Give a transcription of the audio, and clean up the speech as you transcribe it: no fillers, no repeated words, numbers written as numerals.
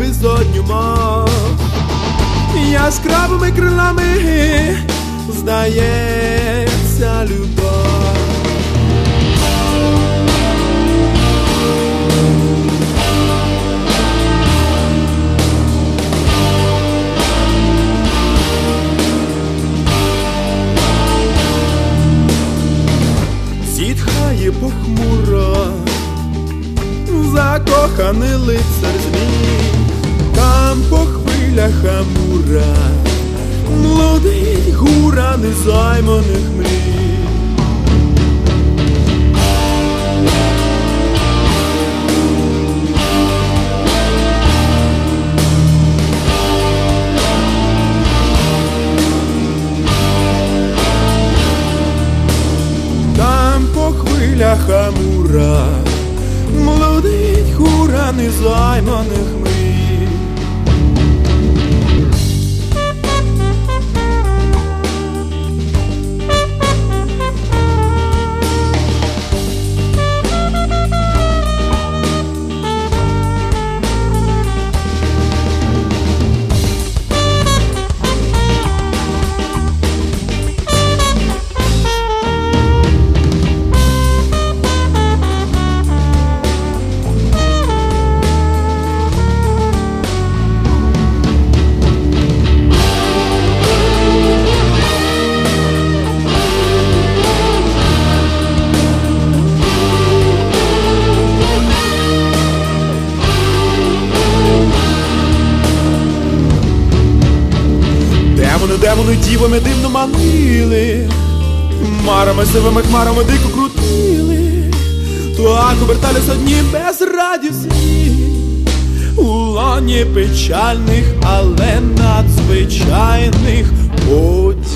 безодню мов. Яскравими крилами здається любов. Зітхає похмуро закоханий лицар змій, там по хвилях Амура блудить гура незайманих мрій. Там по хвилях Амура блудить гура незайманих мрій. Демони дівами дивно манили, марами сивими хмарами дико крутили, так обертались одні безрадісні у лоні печальних, але надзвичайних подій.